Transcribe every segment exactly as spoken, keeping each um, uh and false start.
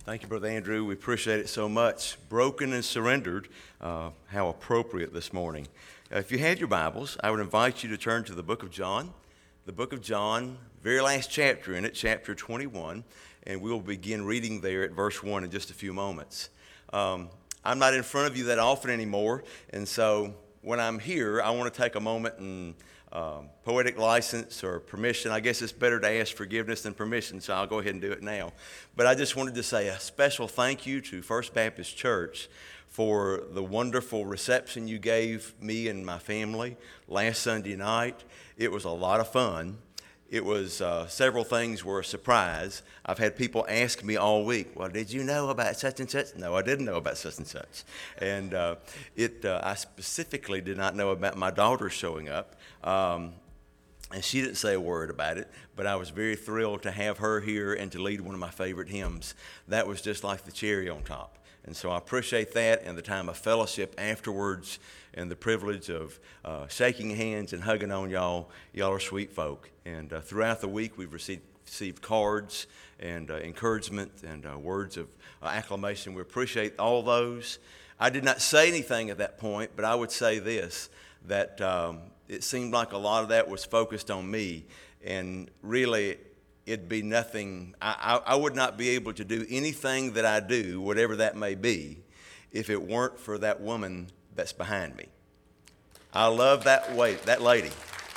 Thank you, Brother Andrew. We appreciate it so much. Broken and surrendered, uh, how appropriate this morning. Uh, if you had your Bibles, I would invite you to turn to the book of John. The book of John, very last chapter in it, chapter twenty-one, and we'll begin reading there at verse one in just a few moments. Um, I'm not in front of you that often anymore, and so when I'm here, I want to take a moment and Um, poetic license or permission. I guess it's better to ask forgiveness than permission, so I'll go ahead and do it now. But I just wanted to say a special thank you to First Baptist Church for the wonderful reception you gave me and my family last Sunday night. It was a lot of fun. It was, uh, several things were a surprise. I've had people ask me all week, well, did you know about such and such? No, I didn't know about such and such. And uh, it, uh, I specifically did not know about my daughter showing up. Um, and she didn't say a word about it, but I was very thrilled to have her here and to lead one of my favorite hymns. That was just like the cherry on top. And so I appreciate that and the time of fellowship afterwards and the privilege of uh, shaking hands and hugging on y'all. Y'all are sweet folk. And uh, throughout the week, we've received, received cards and uh, encouragement and uh, words of uh, acclamation. We appreciate all those. I did not say anything at that point, but I would say this, that um, it seemed like a lot of that was focused on me. And really, it'd be nothing, I, I, I would not be able to do anything that I do, whatever that may be, if it weren't for that woman that's behind me. I love that way, that lady.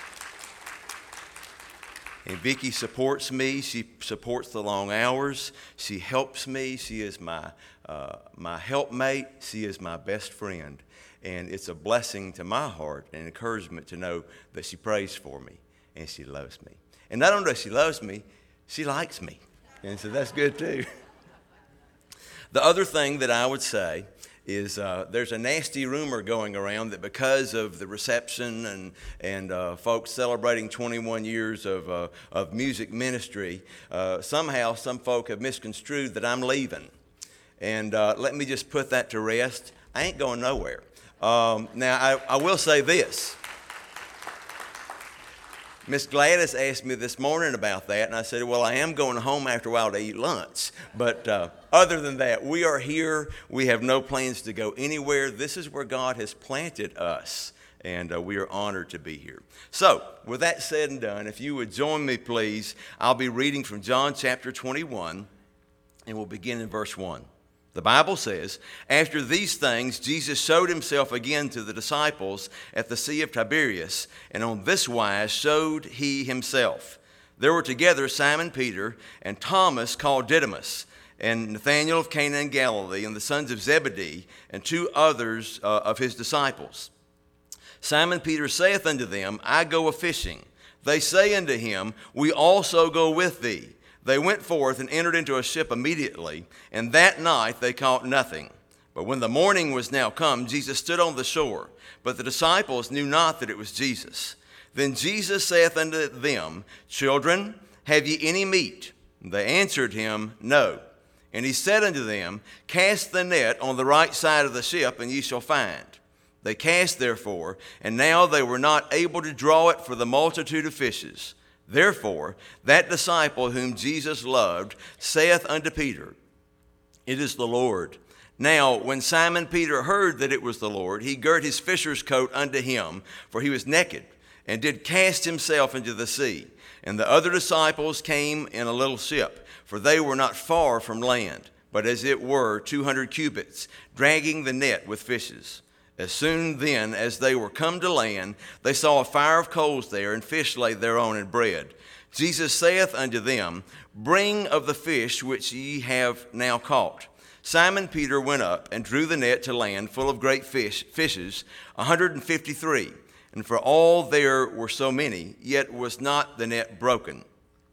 And Vicki supports me. She supports the long hours. She helps me. She is my uh, my helpmate. She is my best friend. And it's a blessing to my heart and encouragement to know that she prays for me and she loves me. And not only does she loves me, she likes me. And so that's good too. The other thing that I would say is uh, there's a nasty rumor going around that because of the reception and, and uh, folks celebrating twenty-one years of, uh, of music ministry, uh, somehow some folk have misconstrued that I'm leaving. And uh, let me just put that to rest. I ain't going nowhere. Um, now, I, I will say this. Miss Gladys asked me this morning about that, and I said, well, I am going home after a while to eat lunch. But uh, other than that, we are here. We have no plans to go anywhere. This is where God has planted us, and uh, we are honored to be here. So, with that said and done, if you would join me, please, I'll be reading from John chapter twenty-one, and we'll begin in verse one. The Bible says, after these things, Jesus showed himself again to the disciples at the Sea of Tiberias, and on this wise showed he himself. There were together Simon Peter and Thomas called Didymus, and Nathanael of Cana in Galilee, and the sons of Zebedee, and two others uh, of his disciples. Simon Peter saith unto them, I go a-fishing. They say unto him, we also go with thee. They went forth and entered into a ship immediately, and that night they caught nothing. But when the morning was now come, Jesus stood on the shore, but the disciples knew not that it was Jesus. Then Jesus saith unto them, Children, have ye any meat? And they answered him, No. And he said unto them, Cast the net on the right side of the ship, and ye shall find. They cast therefore, and now they were not able to draw it for the multitude of fishes. Therefore, that disciple whom Jesus loved saith unto Peter, It is the Lord. Now, when Simon Peter heard that it was the Lord, he girt his fisher's coat unto him, for he was naked, and did cast himself into the sea. And the other disciples came in a little ship, for they were not far from land, but as it were two hundred cubits, dragging the net with fishes. As soon then as they were come to land, they saw a fire of coals there, and fish laid thereon, and bread. Jesus saith unto them, Bring of the fish which ye have now caught. Simon Peter went up, and drew the net to land full of great fish, fishes, a hundred and fifty-three. And for all there were so many, yet was not the net broken.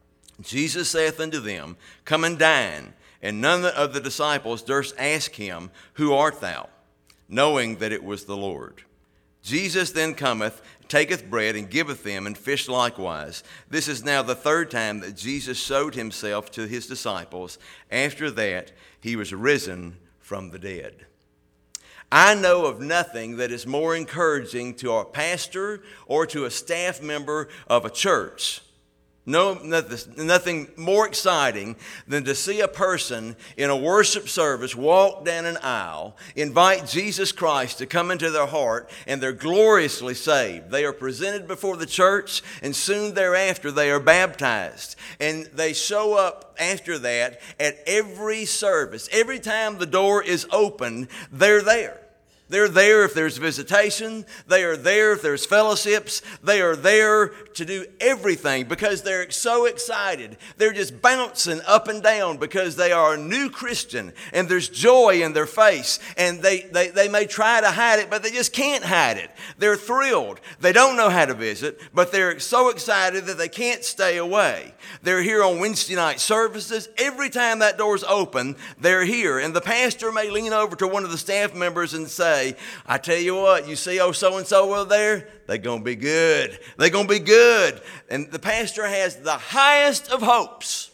Jesus saith unto them, Come and dine. And none of the disciples durst ask him, Who art thou? Knowing that it was the Lord. Jesus then cometh, taketh bread, and giveth them, and fish likewise. This is now the third time that Jesus showed himself to his disciples. After that, he was risen from the dead. I know of nothing that is more encouraging to a pastor or to a staff member of a church No, nothing more exciting than to see a person in a worship service walk down an aisle, invite Jesus Christ to come into their heart, and they're gloriously saved. They are presented before the church, and soon thereafter they are baptized. And they show up after that at every service. Every time the door is open, they're there. They're there if there's visitation. They are there if there's fellowships. They are there to do everything because they're so excited. They're just bouncing up and down because they are a new Christian and there's joy in their face. And they, they, they may try to hide it, but they just can't hide it. They're thrilled. They don't know how to visit, but they're so excited that they can't stay away. They're here on Wednesday night services. Every time that door's open, they're here. And the pastor may lean over to one of the staff members and say, I tell you what, you see oh so-and-so over there? They're going to be good. They're going to be good. And the pastor has the highest of hopes.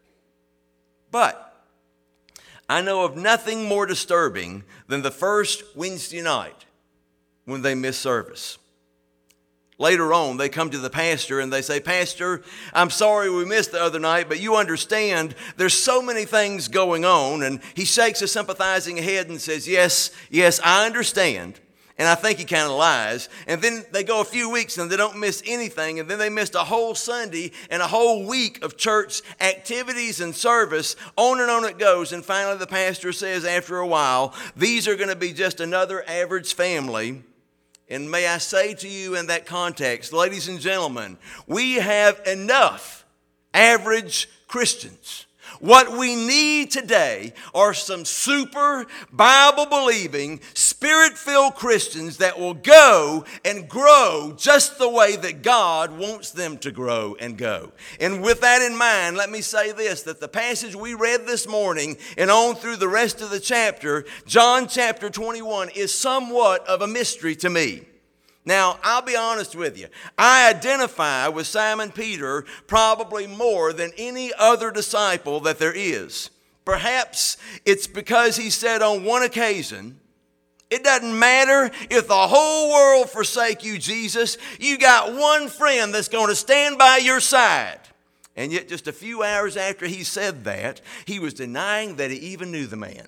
But I know of nothing more disturbing than the first Wednesday night when they miss service. Later on, they come to the pastor and they say, Pastor, I'm sorry we missed the other night, but you understand there's so many things going on. And he shakes a sympathizing head and says, yes, yes, I understand. And I think he kind of lies. And then they go a few weeks and they don't miss anything. And then they missed a whole Sunday and a whole week of church activities and service. On and on it goes. And finally the pastor says after a while, these are going to be just another average family. And may I say to you in that context, ladies and gentlemen, we have enough average Christians. What we need today are some super Bible-believing, Spirit-filled Christians that will go and grow just the way that God wants them to grow and go. And with that in mind, let me say this, that the passage we read this morning and on through the rest of the chapter, John chapter twenty-one, is somewhat of a mystery to me. Now, I'll be honest with you. I identify with Simon Peter probably more than any other disciple that there is. Perhaps it's because he said on one occasion, it doesn't matter if the whole world forsake you, Jesus. You got one friend that's going to stand by your side. And yet just a few hours after he said that, he was denying that he even knew the man.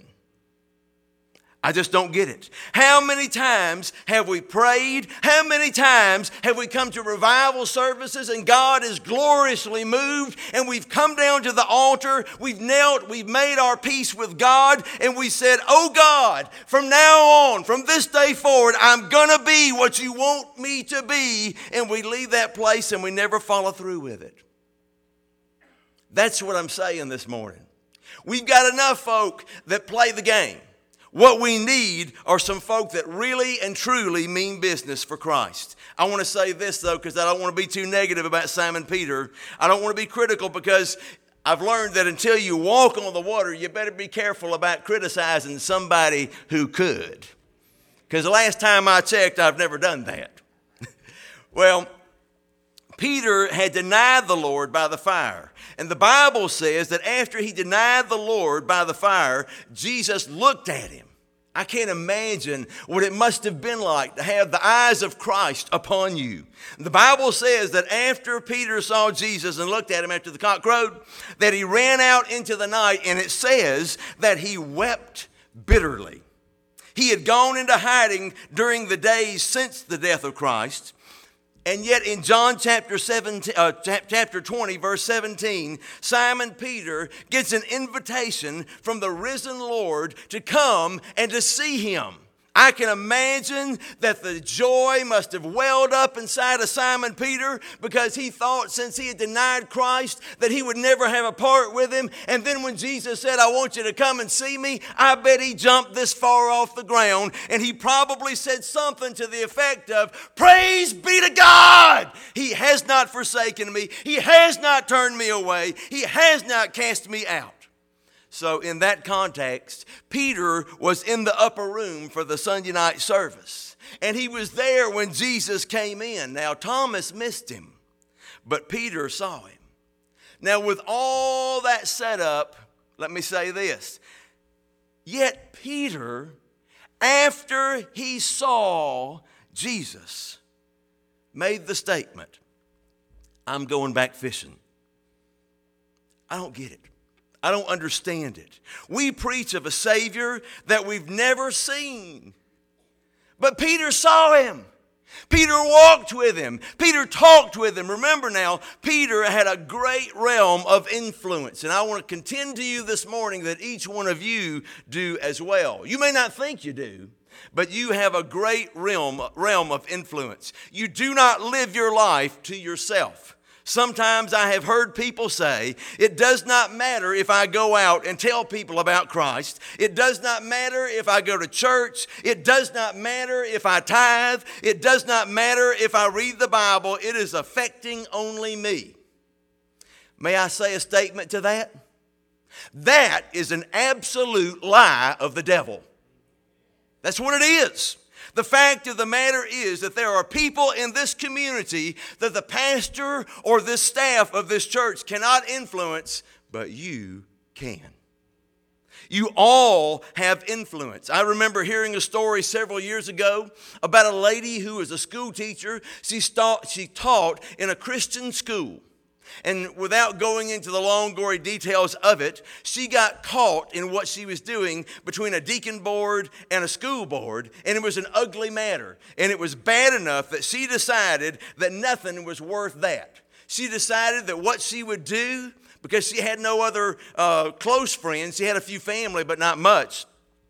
I just don't get it. How many times have we prayed? How many times have we come to revival services and God is gloriously moved and we've come down to the altar, we've knelt, we've made our peace with God and we said, oh God, from now on, from this day forward, I'm going to be what you want me to be, and we leave that place and we never follow through with it. That's what I'm saying this morning. We've got enough folk that play the game. What we need are some folk that really and truly mean business for Christ. I want to say this, though, because I don't want to be too negative about Simon Peter. I don't want to be critical because I've learned that until you walk on the water, you better be careful about criticizing somebody who could. Because the last time I checked, I've never done that. Well, Peter had denied the Lord by the fire. And the Bible says that after he denied the Lord by the fire, Jesus looked at him. I can't imagine what it must have been like to have the eyes of Christ upon you. The Bible says that after Peter saw Jesus and looked at him after the cock crowed, that he ran out into the night, and it says that he wept bitterly. He had gone into hiding during the days since the death of Christ. And yet in John chapter seventeen, uh, chapter twenty, verse seventeen, Simon Peter gets an invitation from the risen Lord to come and to see him. I can imagine that the joy must have welled up inside of Simon Peter because he thought since he had denied Christ that he would never have a part with him. And then when Jesus said, I want you to come and see me, I bet he jumped this far off the ground and he probably said something to the effect of, praise be to God. He has not forsaken me. He has not turned me away. He has not cast me out. So in that context, Peter was in the upper room for the Sunday night service. And he was there when Jesus came in. Now, Thomas missed him, but Peter saw him. Now, with all that set up, let me say this. Yet Peter, after he saw Jesus, made the statement, I'm going back fishing. I don't get it. I don't understand it. We preach of a Savior that we've never seen. But Peter saw him. Peter walked with him. Peter talked with him. Remember now, Peter had a great realm of influence. And I want to contend to you this morning that each one of you do as well. You may not think you do, but you have a great realm, realm of influence. You do not live your life to yourself. Sometimes I have heard people say, it does not matter if I go out and tell people about Christ. It does not matter if I go to church. It does not matter if I tithe. It does not matter if I read the Bible. It is affecting only me. May I say a statement to that? That is an absolute lie of the devil. That's what it is. The fact of the matter is that there are people in this community that the pastor or this staff of this church cannot influence, but you can. You all have influence. I remember hearing a story several years ago about a lady who was a school teacher. She taught, she taught in a Christian school. And without going into the long, gory details of it, she got caught in what she was doing between a deacon board and a school board, and it was an ugly matter. And it was bad enough that she decided that nothing was worth that. She decided that what she would do, because she had no other uh, close friends, she had a few family, but not much.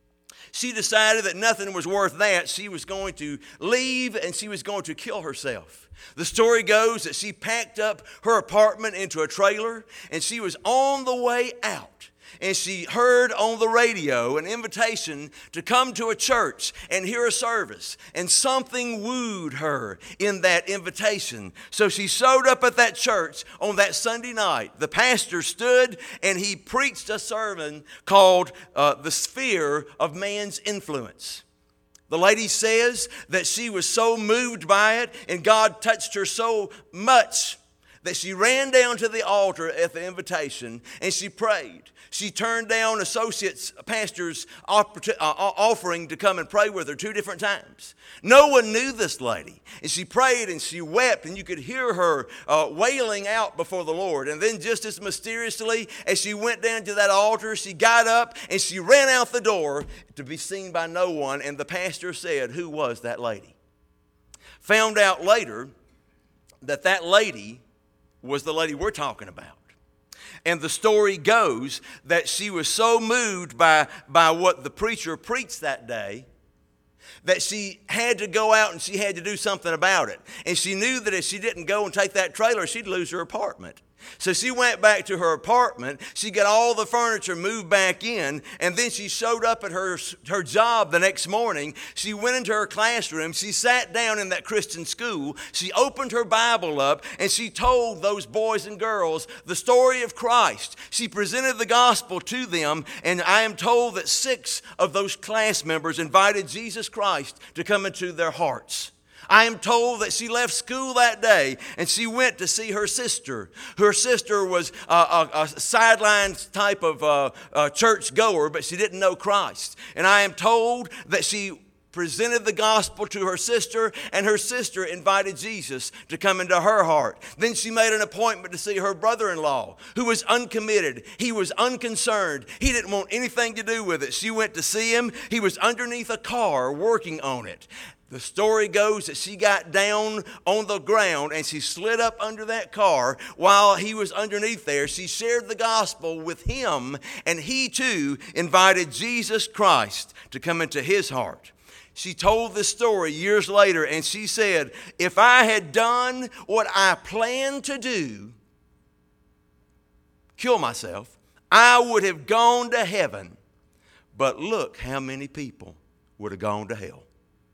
She decided that nothing was worth that. She was going to leave and she was going to kill herself. The story goes that she packed up her apartment into a trailer and she was on the way out. And she heard on the radio an invitation to come to a church and hear a service. And something wooed her in that invitation. So she showed up at that church on that Sunday night. The pastor stood and he preached a sermon called uh, The Sphere of Man's Influence. The lady says that she was so moved by it and God touched her so much that she ran down to the altar at the invitation and she prayed. She turned down associates, pastor's offering to come and pray with her two different times. No one knew this lady. And she prayed and she wept and you could hear her uh, wailing out before the Lord. And then just as mysteriously as she went down to that altar, she got up and she ran out the door to be seen by no one. And the pastor said, "Who was that lady?" Found out later that that lady was the lady we're talking about. And the story goes that she was so moved by, by what the preacher preached that day that she had to go out and she had to do something about it. And she knew that if she didn't go and take that trailer, she'd lose her apartment. So she went back to her apartment. She got all the furniture moved back in. And then she showed up at her, her job the next morning. She went into her classroom. She sat down in that Christian school. She opened her Bible up and she told those boys and girls the story of Christ. She presented the gospel to them. And I am told that six of those class members invited Jesus Christ to come into their hearts. I am told that she left school that day and she went to see her sister. Her sister was a, a, a sideline type of uh, uh, church goer, but she didn't know Christ. And I am told that she presented the gospel to her sister, and her sister invited Jesus to come into her heart. Then she made an appointment to see her brother-in-law, who was uncommitted. He was unconcerned. He didn't want anything to do with it. She went to see him. He was underneath a car working on it. The story goes that she got down on the ground and she slid up under that car while he was underneath there. She shared the gospel with him, and he too invited Jesus Christ to come into his heart. She told this story years later, and she said, "If I had done what I planned to do, kill myself, I would have gone to heaven. But look how many people would have gone to hell."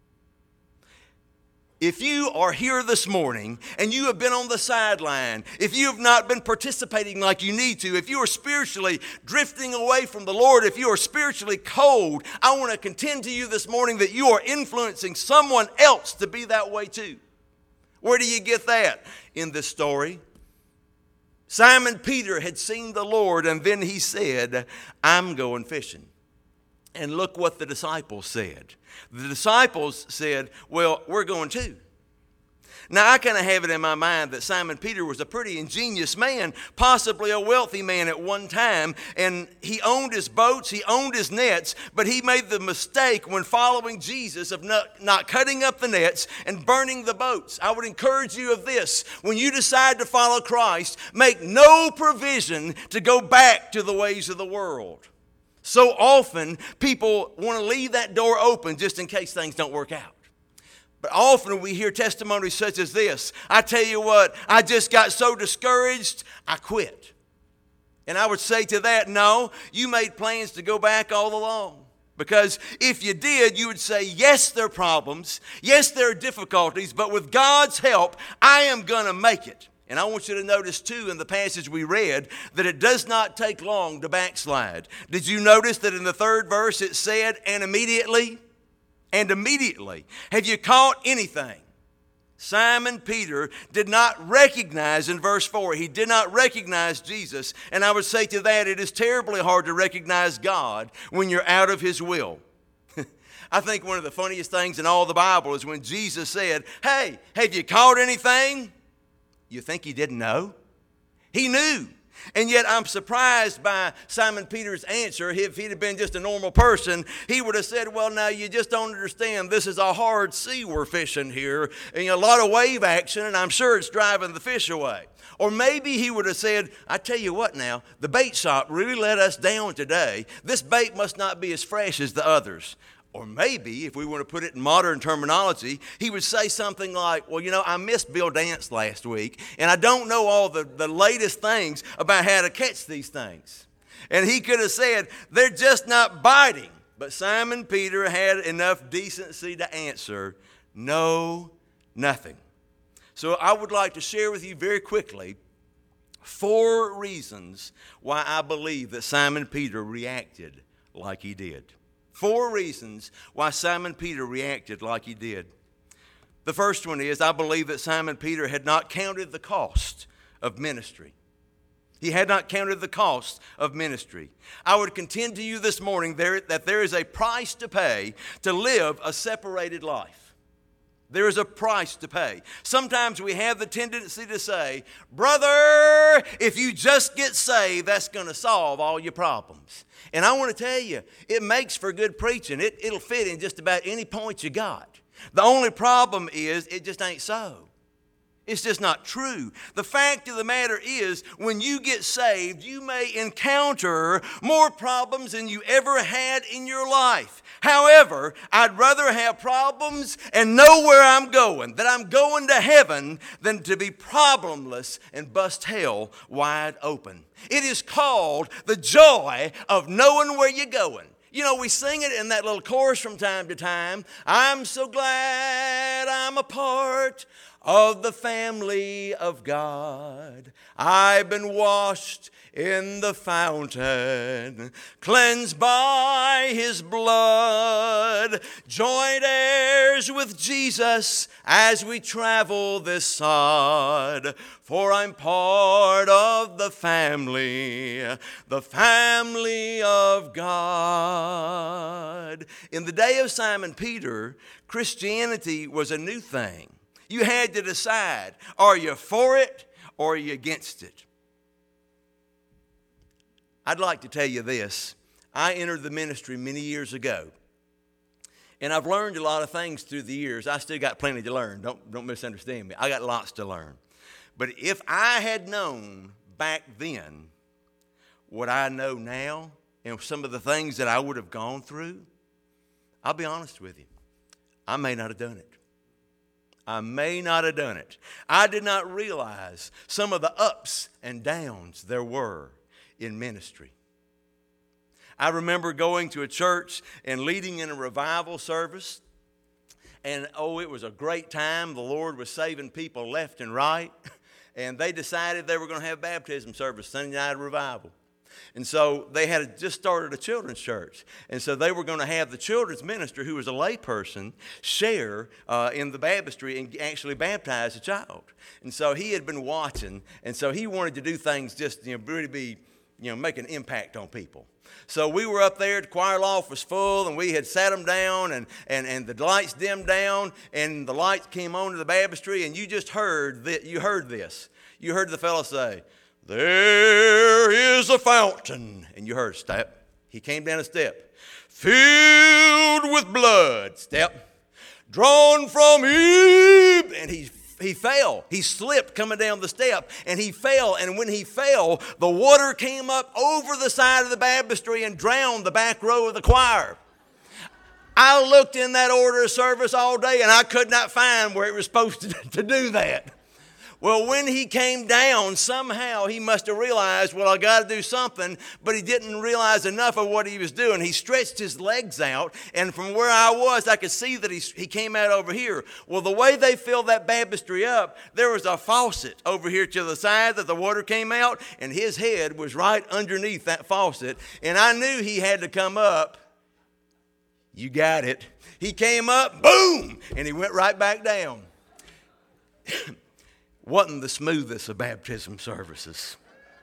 If you are here this morning and you have been on the sideline, if you have not been participating like you need to, if you are spiritually drifting away from the Lord, if you are spiritually cold, I want to contend to you this morning that you are influencing someone else to be that way too. Where do you get that? In this story, Simon Peter had seen the Lord, and then he said, "I'm going fishing." And look what the disciples said. The disciples said, "Well, we're going too." Now, I kind of have it in my mind that Simon Peter was a pretty ingenious man, possibly a wealthy man at one time, and he owned his boats, he owned his nets, but he made the mistake when following Jesus of not, not cutting up the nets and burning the boats. I would encourage you of this: when you decide to follow Christ, make no provision to go back to the ways of the world. So often, people want to leave that door open just in case things don't work out. But often we hear testimonies such as this: I tell you what, I just got so discouraged, I quit. And I would say to that, no, you made plans to go back all along. Because if you did, you would say, yes, there are problems, yes, there are difficulties, but with God's help, I am going to make it. And I want you to notice, too, in the passage we read, that it does not take long to backslide. Did you notice that in the third verse it said, and immediately? And immediately. Have you caught anything? Simon Peter did not recognize, in verse four, he did not recognize Jesus. And I would say to that, it is terribly hard to recognize God when you're out of His will. I think one of the funniest things in all the Bible is when Jesus said, hey, have you caught anything? You think He didn't know? He knew. And yet I'm surprised by Simon Peter's answer. If he'd have been just a normal person, he would have said, well, now you just don't understand. This is a hard sea we're fishing here, and a lot of wave action, and I'm sure it's driving the fish away. Or maybe he would have said, I tell you what now, the bait shop really let us down today. This bait must not be as fresh as the others. Or maybe, if we want to put it in modern terminology, he would say something like, well, you know, I missed Bill Dance last week, and I don't know all the, the latest things about how to catch these things. And he could have said, they're just not biting. But Simon Peter had enough decency to answer, no, nothing. So I would like to share with you very quickly four reasons why I believe that Simon Peter reacted like he did. Four reasons why Simon Peter reacted like he did. The first one is, I believe that Simon Peter had not counted the cost of ministry. He had not counted the cost of ministry. I would contend to you this morning there, that there is a price to pay to live a separated life. There is a price to pay. Sometimes we have the tendency to say, brother, if you just get saved, that's going to solve all your problems. And I want to tell you, it makes for good preaching. It, it'll fit in just about any point you got. The only problem is it just ain't so. It's just not true. The fact of the matter is, when you get saved, you may encounter more problems than you ever had in your life. However, I'd rather have problems and know where I'm going, that I'm going to heaven, than to be problemless and bust hell wide open. It is called the joy of knowing where you're going. You know, we sing it in that little chorus from time to time. I'm so glad I'm a part of the family of God. I've been washed in the fountain, cleansed by His blood, joint heirs with Jesus as we travel this sod. For I'm part of the family, the family of God. In the day of Simon Peter, Christianity was a new thing. You had to decide, are you for it or are you against it? I'd like to tell you this. I entered the ministry many years ago, and I've learned a lot of things through the years. I still got plenty to learn. Don't, don't misunderstand me. I got lots to learn. But if I had known back then what I know now and some of the things that I would have gone through, I'll be honest with you, I may not have done it. I may not have done it. I did not realize some of the ups and downs there were in ministry. I remember going to a church and leading in a revival service. And oh, it was a great time. The Lord was saving people left and right. And they decided they were going to have baptism service, Sunday night revival. And so they had just started a children's church. And so they were going to have the children's minister, who was a layperson, share uh, in the baptistry and actually baptize a child. And so he had been watching. And so he wanted to do things just, you know, really be, you know, make an impact on people. So we were up there, the choir loft was full, and we had sat them down, and, and, and the lights dimmed down, and the lights came on to the baptistry, and you just heard that you heard this. You heard the fellow say, "There is a fountain," and you heard step. He came down a step. "Filled with blood," step. "Drawn from him," and he He fell. He slipped coming down the step, and he fell. And when he fell, the water came up over the side of the baptistry and drowned the back row of the choir. I looked in that order of service all day, and I could not find where it was supposed to, to do that. Well, when he came down, somehow he must have realized, well, I got to do something, but he didn't realize enough of what he was doing. He stretched his legs out, and from where I was, I could see that he, he came out over here. Well, the way they filled that baptistry up, there was a faucet over here to the side that the water came out, and his head was right underneath that faucet, and I knew he had to come up. You got it. He came up, boom, and he went right back down. Wasn't the smoothest of baptism services.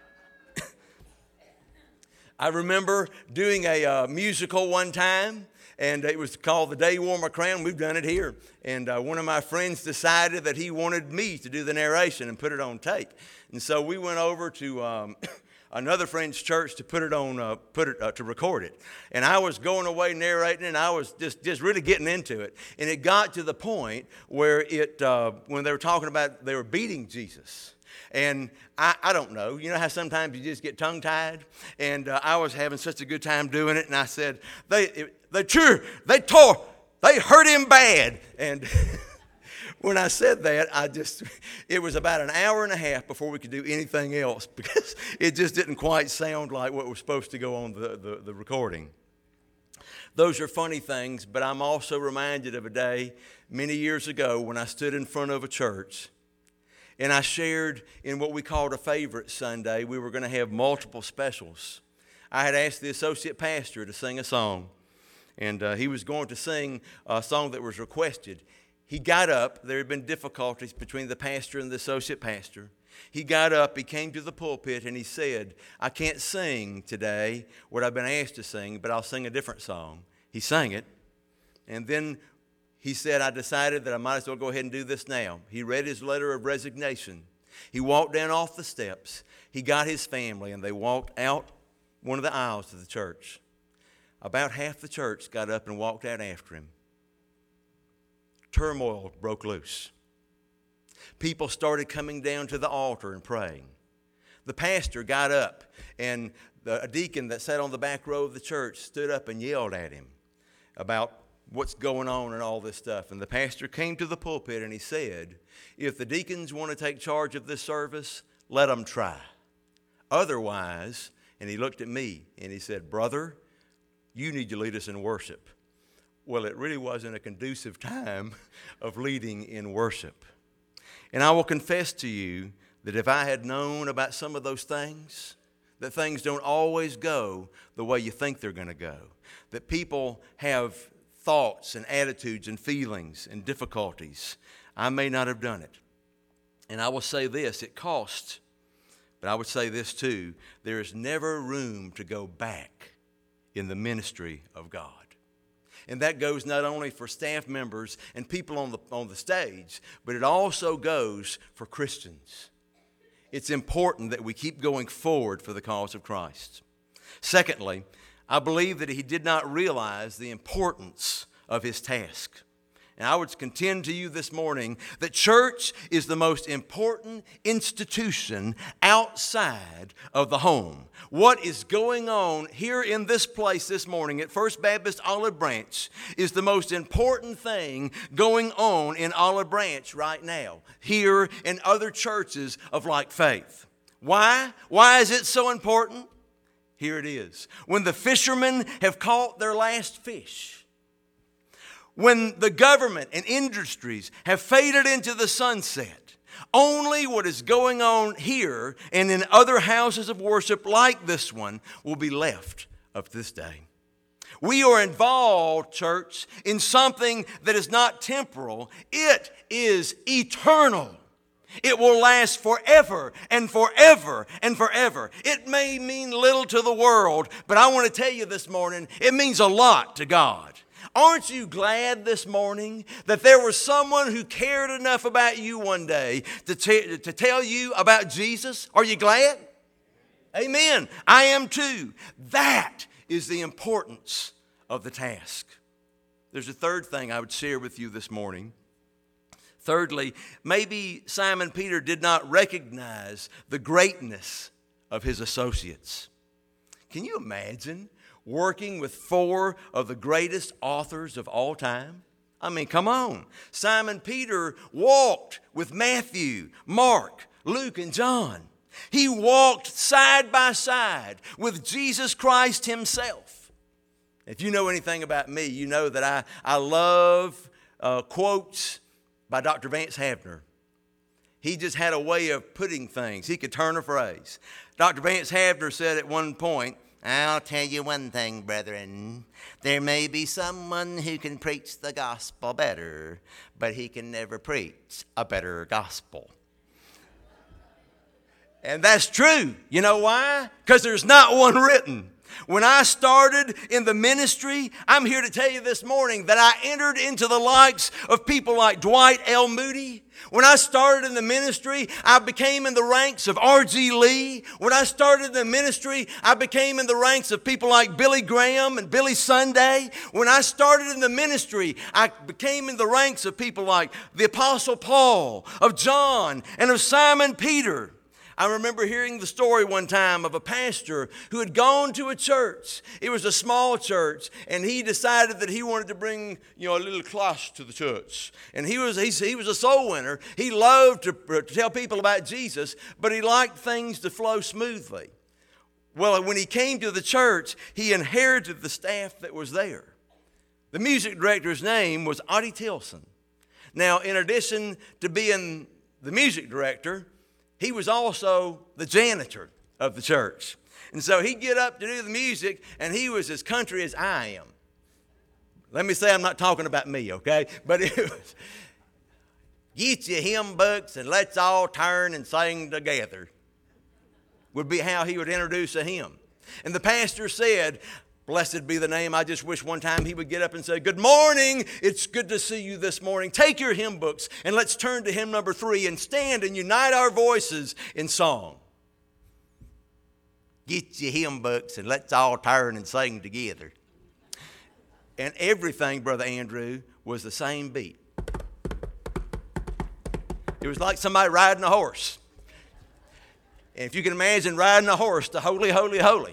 I remember doing a uh, musical one time, and it was called The Day Wore My Crown. We've done it here. And uh, one of my friends decided that he wanted me to do the narration and put it on tape. And so we went over to um, another friend's church to put it on, uh, put it uh, to record it. And I was going away narrating, and I was just, just really getting into it. And it got to the point where it, uh, when they were talking about, they were beating Jesus. And I, I don't know, you know how sometimes you just get tongue-tied? And uh, I was having such a good time doing it, and I said, they, they, sure, they tore, they hurt him bad. And when I said that, I just, it was about an hour and a half before we could do anything else because it just didn't quite sound like what was supposed to go on the, the, the recording. Those are funny things, but I'm also reminded of a day many years ago when I stood in front of a church and I shared in what we called a favorite Sunday. We were going to have multiple specials. I had asked the associate pastor to sing a song, and uh, he was going to sing a song that was requested. He got up. There had been difficulties between the pastor and the associate pastor. He got up, he came to the pulpit, and he said, "I can't sing today what I've been asked to sing, but I'll sing a different song." He sang it, and then he said, "I decided that I might as well go ahead and do this now." He read his letter of resignation. He walked down off the steps. He got his family, and they walked out one of the aisles of the church. About half the church got up and walked out after him. Turmoil broke loose. People started coming down to the altar and praying. The pastor got up, and the, a deacon that sat on the back row of the church stood up and yelled at him about what's going on and all this stuff. And the pastor came to the pulpit and he said, "If the deacons want to take charge of this service, let them try. Otherwise," and he looked at me and he said, "Brother, you need to lead us in worship." Well, it really wasn't a conducive time of leading in worship. And I will confess to you that if I had known about some of those things, that things don't always go the way you think they're going to go, that people have thoughts and attitudes and feelings and difficulties, I may not have done it. And I will say this, it costs, but I would say this too, there is never room to go back in the ministry of God. And that goes not only for staff members and people on the, on the stage, but it also goes for Christians. It's important that we keep going forward for the cause of Christ. Secondly, I believe that he did not realize the importance of his task. And I would contend to you this morning that church is the most important institution outside of the home. What is going on here in this place this morning at First Baptist Olive Branch is the most important thing going on in Olive Branch right now, here in other churches of like faith. Why? Why is it so important? Here it is. When the fishermen have caught their last fish, when the government and industries have faded into the sunset, only what is going on here and in other houses of worship like this one will be left of this day. We are involved, church, in something that is not temporal. It is eternal. It will last forever and forever and forever. It may mean little to the world, but I want to tell you this morning, it means a lot to God. Aren't you glad this morning that there was someone who cared enough about you one day to, t- to tell you about Jesus? Are you glad? Amen. I am too. That is the importance of the task. There's a third thing I would share with you this morning. Thirdly, maybe Simon Peter did not recognize the greatness of his associates. Can you imagine working with four of the greatest authors of all time? I mean, come on. Simon Peter walked with Matthew, Mark, Luke, and John. He walked side by side with Jesus Christ himself. If you know anything about me, you know that I, I love uh, quotes by Doctor Vance Havner. He just had a way of putting things. He could turn a phrase. Doctor Vance Havner said at one point, "I'll tell you one thing, brethren. There may be someone who can preach the gospel better, but he can never preach a better gospel." And that's true. You know why? Because there's not one written. When I started in the ministry, I'm here to tell you this morning that I entered into the likes of people like Dwight L. Moody. When I started in the ministry, I became in the ranks of R G Lee. When I started in the ministry, I became in the ranks of people like Billy Graham and Billy Sunday. When I started in the ministry, I became in the ranks of people like the Apostle Paul, of John, and of Simon Peter. I remember hearing the story one time of a pastor who had gone to a church. It was a small church, and he decided that he wanted to bring, you know, a little class to the church. And he was he, he was a soul winner. He loved to, to tell people about Jesus, but he liked things to flow smoothly. Well, when he came to the church, he inherited the staff that was there. The music director's name was Audie Tilson. Now, in addition to being the music director, he was also the janitor of the church. And so he'd get up to do the music, and he was as country as I am. Let me say I'm not talking about me, okay? But it was, "Get your hymn books and let's all turn and sing together," would be how he would introduce a hymn. And the pastor said, blessed be the name, I just wish one time he would get up and say, "Good morning, it's good to see you this morning. Take your hymn books and let's turn to hymn number three and stand and unite our voices in song." Get your hymn books and let's all turn and sing together. And everything, Brother Andrew, was the same beat. It was like somebody riding a horse. And if you can imagine riding a horse to holy, holy, holy.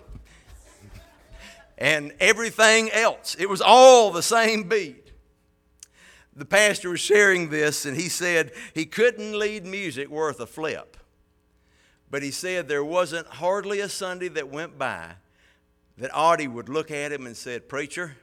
And everything else. It was all the same beat. The pastor was sharing this, and he said he couldn't lead music worth a flip. But he said there wasn't hardly a Sunday that went by that Audie would look at him and said, "Preacher,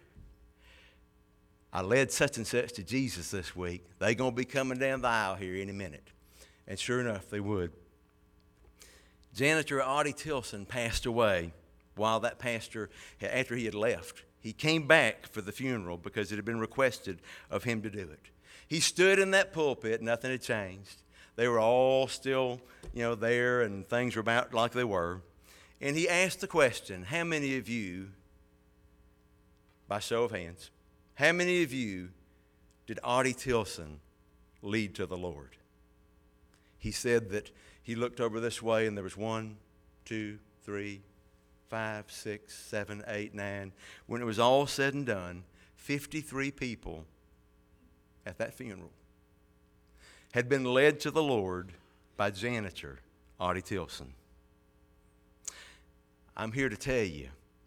I led such and such to Jesus this week. They're going to be coming down the aisle here any minute." And sure enough, they would. Janitor Audie Tilson passed away. While that pastor, after he had left, he came back for the funeral because it had been requested of him to do it. He stood in that pulpit, nothing had changed. They were all still, you know, there, and things were about like they were. And he asked the question, how many of you, by show of hands, how many of you did Audie Tilson lead to the Lord? He said that he looked over this way, and there was one, two, three, five, six, seven, eight, nine. When it was all said and done, fifty-three people at that funeral had been led to the Lord by janitor Audie Tilson. I'm here to tell you,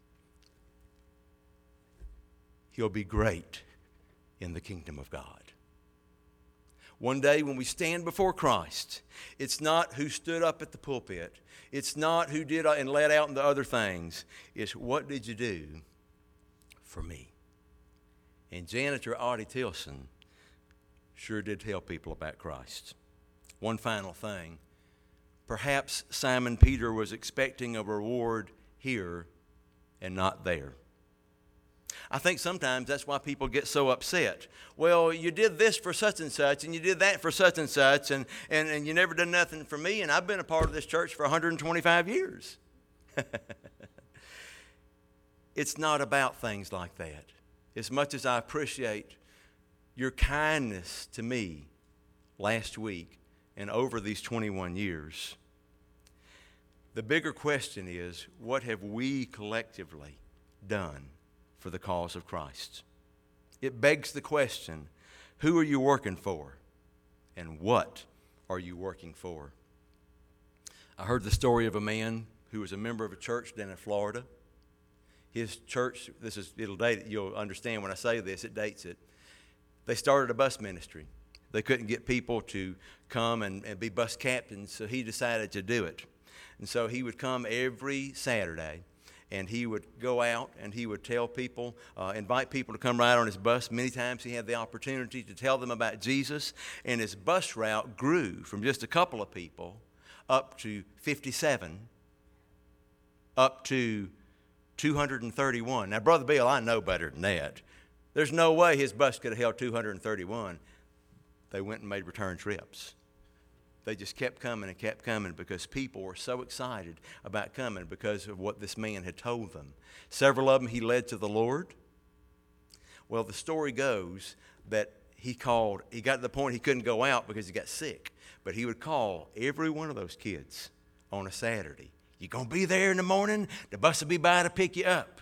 he'll be great in the kingdom of God. One day when we stand before Christ, it's not who stood up at the pulpit. It's not who did and led out into other things. It's what did you do for me? And janitor Audie Tilson sure did tell people about Christ. One final thing. Perhaps Simon Peter was expecting a reward here and not there. I think sometimes that's why people get so upset. Well, you did this for such and such, and you did that for such and such, and, and, and you never done nothing for me, and I've been a part of this church for one hundred twenty-five years. It's not about things like that. As much as I appreciate your kindness to me last week and over these twenty-one years, the bigger question is, what have we collectively done for the cause of Christ? It begs the question, who are you working for? And what are you working for? I heard the story of a man who was a member of a church down in Florida. His church, this is, it'll date it, you'll understand when I say this, it dates it. They started a bus ministry. They couldn't get people to come and, and be bus captains, so he decided to do it. And so he would come every Saturday, and he would go out and he would tell people, uh, invite people to come ride on his bus. Many times he had the opportunity to tell them about Jesus, and his bus route grew from just a couple of people up to fifty-seven, up to two hundred thirty-one. Now, Brother Bill, I know better than that. There's no way his bus could have held two hundred thirty-one. They went and made return trips. They just kept coming and kept coming because people were so excited about coming because of what this man had told them. Several of them he led to the Lord. Well, the story goes that he called, he got to the point he couldn't go out because he got sick, but he would call every one of those kids on a Saturday. You going to be there in the morning? The bus will be by to pick you up.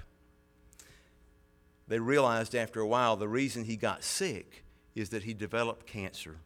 They realized after a while the reason he got sick is that he developed cancer.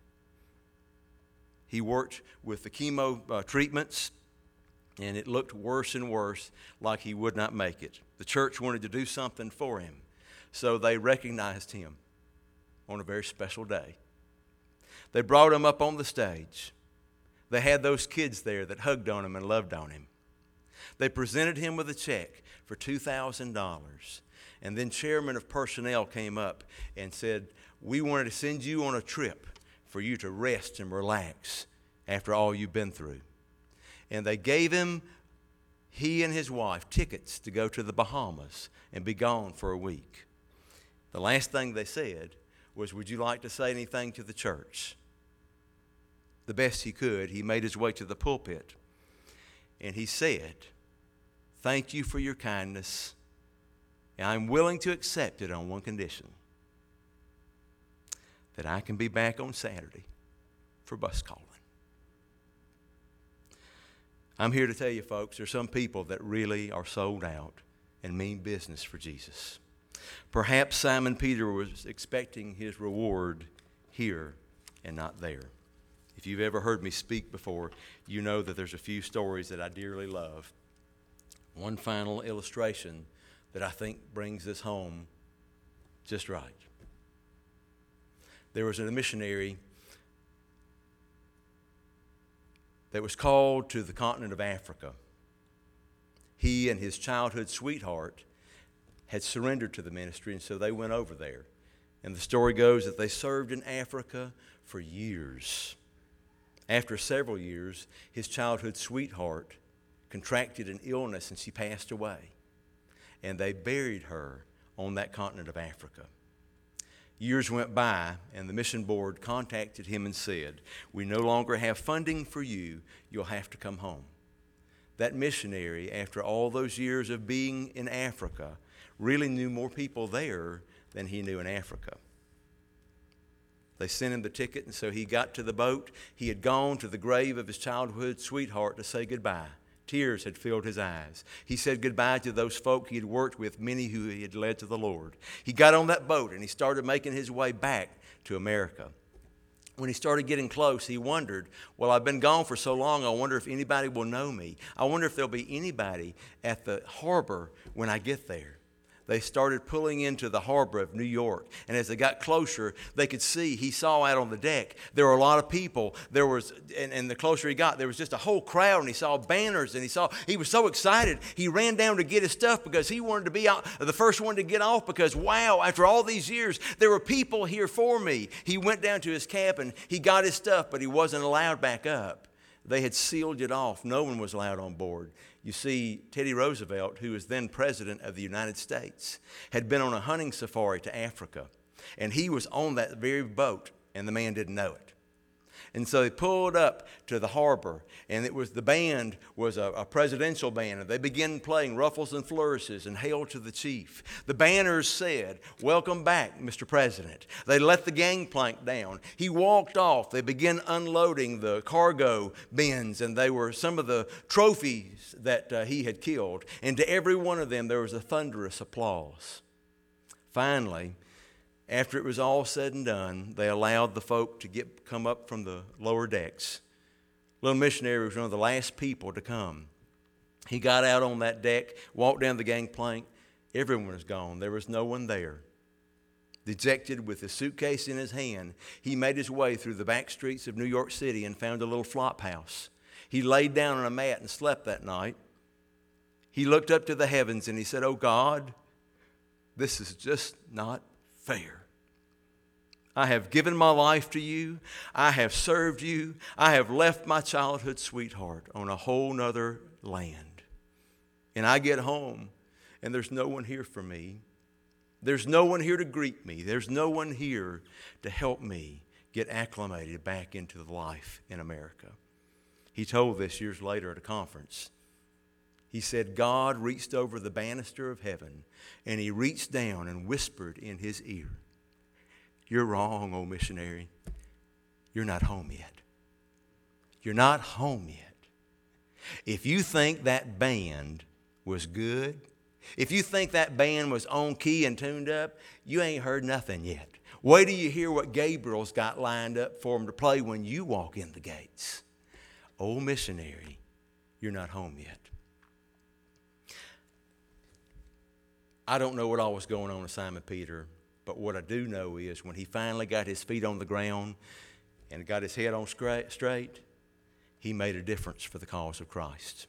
He worked with the chemo uh, treatments, and it looked worse and worse, like he would not make it. The church wanted to do something for him, so they recognized him on a very special day. They brought him up on the stage. They had those kids there that hugged on him and loved on him. They presented him with a check for two thousand dollars. And then chairman of personnel came up and said, we wanted to send you on a trip for you to rest and relax after all you've been through. And they gave him, he and his wife, tickets to go to the Bahamas and be gone for a week. The last thing they said was, would you like to say anything to the church? The best he could, he made his way to the pulpit. And he said, thank you for your kindness, and I'm willing to accept it on one condition, that I can be back on Saturday for bus calling. I'm here to tell you, folks, there's some people that really are sold out and mean business for Jesus. Perhaps Simon Peter was expecting his reward here and not there. If you've ever heard me speak before, you know that there's a few stories that I dearly love. One final illustration that I think brings this home just right. There was a missionary that was called to the continent of Africa. He and his childhood sweetheart had surrendered to the ministry, and so they went over there. And the story goes that they served in Africa for years. After several years, his childhood sweetheart contracted an illness and she passed away. And they buried her on that continent of Africa. Years went by, and the mission board contacted him and said, we no longer have funding for you. You'll have to come home. That missionary, after all those years of being in Africa, really knew more people there than he knew in Africa. They sent him the ticket, and so he got to the boat. He had gone to the grave of his childhood sweetheart to say goodbye. Tears had filled his eyes. He said goodbye to those folk he had worked with, many who he had led to the Lord. He got on that boat and he started making his way back to America. When he started getting close, he wondered, well, I've been gone for so long, I wonder if anybody will know me. I wonder if there'll be anybody at the harbor when I get there. They started pulling into the harbor of New York. And as they got closer, they could see, he saw out on the deck, there were a lot of people. There was, and, and the closer he got, there was just a whole crowd, and he saw banners, and he saw, he was so excited, he ran down to get his stuff because he wanted to be out, the first one to get off because, wow, after all these years, there were people here for me. He went down to his cabin, he got his stuff, but he wasn't allowed back up. they had sealed it off. No one was allowed on board. You see, Teddy Roosevelt, who was then president of the United States, had been on a hunting safari to Africa. And he was on that very boat, and the man didn't know it. And so they pulled up to the harbor, and it was the band was a, a presidential band, and they began playing Ruffles and Flourishes and Hail to the Chief. The banners said, "Welcome back, Mister President." They let the gangplank down. He walked off. They began unloading the cargo bins, and they were some of the trophies that uh, he had killed. And to every one of them, there was a thunderous applause. Finally, after it was all said and done, they allowed the folk to get come up from the lower decks. Little missionary was one of the last people to come. He got out on that deck, walked down the gangplank. Everyone was gone. There was no one there. Dejected, with his suitcase in his hand, he made his way through the back streets of New York City and found a little flop house. He laid down on a mat and slept that night. He looked up to the heavens and he said, "Oh God, this is just not fair. I have given my life to you. I have served you. I have left my childhood sweetheart on a whole nother land. And I get home, and there's no one here for me. There's no one here to greet me. There's no one here to help me get acclimated back into the life in America." He told this years later at a conference. He said, God reached over the banister of heaven, and he reached down and whispered in his ear, "You're wrong, old missionary. You're not home yet. You're not home yet. If you think that band was good, if you think that band was on key and tuned up, you ain't heard nothing yet. Wait till you hear what Gabriel's got lined up for them to play when you walk in the gates. Old missionary, you're not home yet." I don't know what all was going on with Simon Peter, but what I do know is when he finally got his feet on the ground and got his head on straight, he made a difference for the cause of Christ.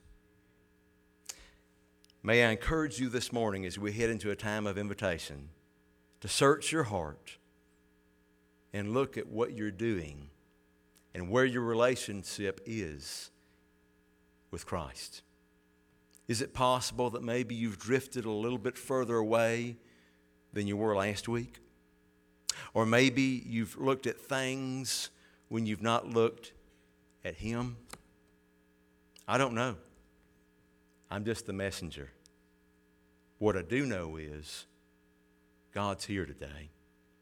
May I encourage you this morning as we head into a time of invitation to search your heart and look at what you're doing and where your relationship is with Christ. Is it possible that maybe you've drifted a little bit further away than you were last week? Or maybe you've looked at things when you've not looked at Him? I don't know. I'm just the messenger. What I do know is God's here today,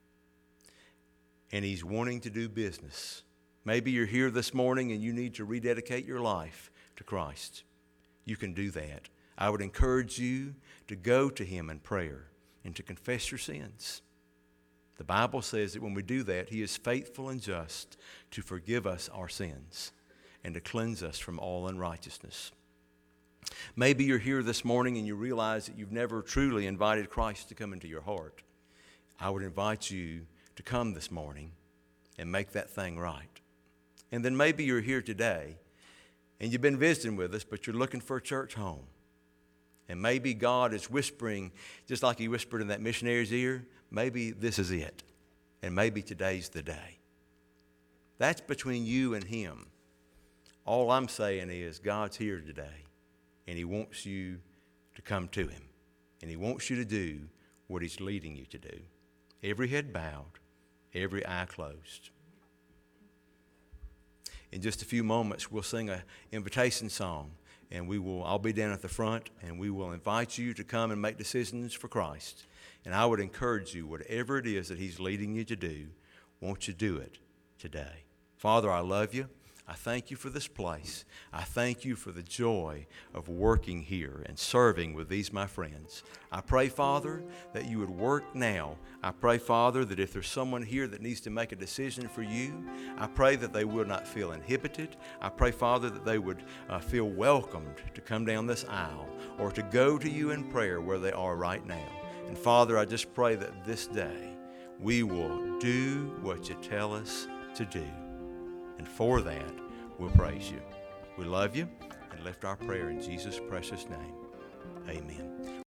and He's wanting to do business. Maybe you're here this morning and you need to rededicate your life to Christ. You can do that. I would encourage you to go to Him in prayer and to confess your sins. The Bible says that when we do that, He is faithful and just to forgive us our sins and to cleanse us from all unrighteousness. Maybe you're here this morning and you realize that you've never truly invited Christ to come into your heart. I would invite you to come this morning and make that thing right. And then maybe you're here today and you've been visiting with us, but you're looking for a church home. And maybe God is whispering, just like He whispered in that missionary's ear, maybe this is it. And maybe today's the day. That's between you and Him. All I'm saying is God's here today, and He wants you to come to Him. And He wants you to do what He's leading you to do. Every head bowed, every eye closed. In just a few moments, we'll sing an invitation song, and we will. I'll be down at the front, and we will invite you to come and make decisions for Christ. And I would encourage you, whatever it is that He's leading you to do, won't you do it today? Father, I love you. I thank you for this place. I thank you for the joy of working here and serving with these my friends. I pray, Father, that you would work now. I pray, Father, that if there's someone here that needs to make a decision for you, I pray that they will not feel inhibited. I pray, Father, that they would uh, feel welcomed to come down this aisle or to go to you in prayer where they are right now. And Father, I just pray that this day we will do what you tell us to do. And for that, we'll praise you. We love you and lift our prayer in Jesus' precious name. Amen.